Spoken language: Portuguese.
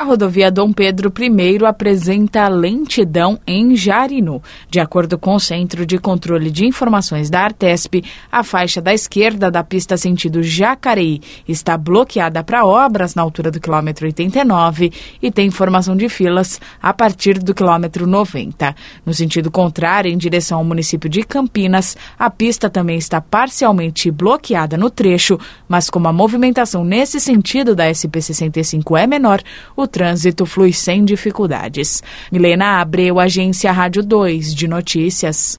A rodovia Dom Pedro I apresenta lentidão em Jarinu. De acordo com o Centro de Controle de Informações da Artesp, a faixa da esquerda da pista sentido Jacareí está bloqueada para obras na altura do quilômetro 89 e tem formação de filas a partir do quilômetro 90. No sentido contrário, em direção ao município de Campinas, a pista também está parcialmente bloqueada no trecho, mas como a movimentação nesse sentido da SP-65 é menor, o trânsito flui sem dificuldades. Milena Abreu, Agência Rádio 2 de Notícias.